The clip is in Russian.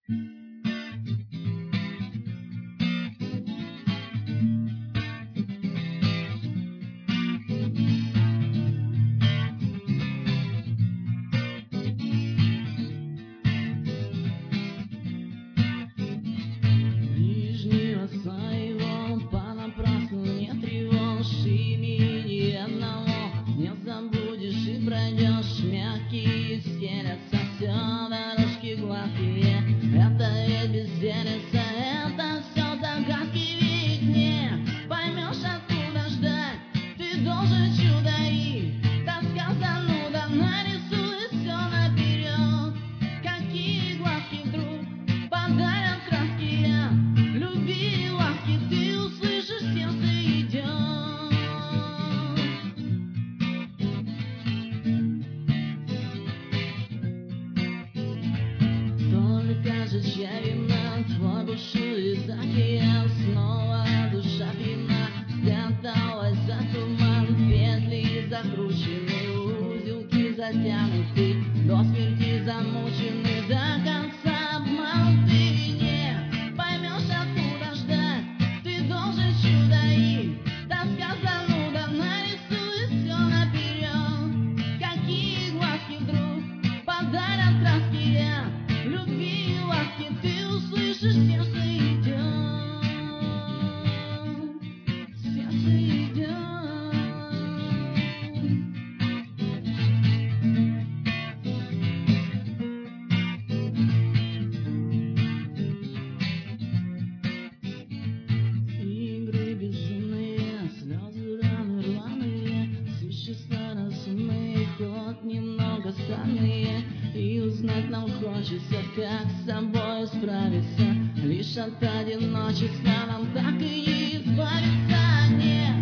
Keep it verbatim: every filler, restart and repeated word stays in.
Ближнего своего понапрасну не тревожь, имени одного не забудешь и пройдешь. Мягкие стелятся, все дорожки гладкие. Это ведь безделица, это все загадки. Ведь не поймешь, откуда ждать, ты должен чудо, и тоска зануда нарисует все наперед. Какие глазки вдруг подарят краски я любви и ласки, ты услышишь, сердце идет. Только же чья вина, твой бушует океан, снова душа пьяна, скаталась за туман, петли закручены, узелки затянуты, до смерти замучены, до конца обмануты. Не поймешь, откуда ждать, ты должен чудо, и тоска зануда нарисует все наперед. Какие глазки вдруг подарят краски я любви и ласки, ты услышишь, сердце идет, сердце идет. Игры безумные, слезы раны рваные, существа разумные, ход немного странные, и узнать нам хочется, как с собой справиться. Лишь от одиночества нам так и не избавиться. Не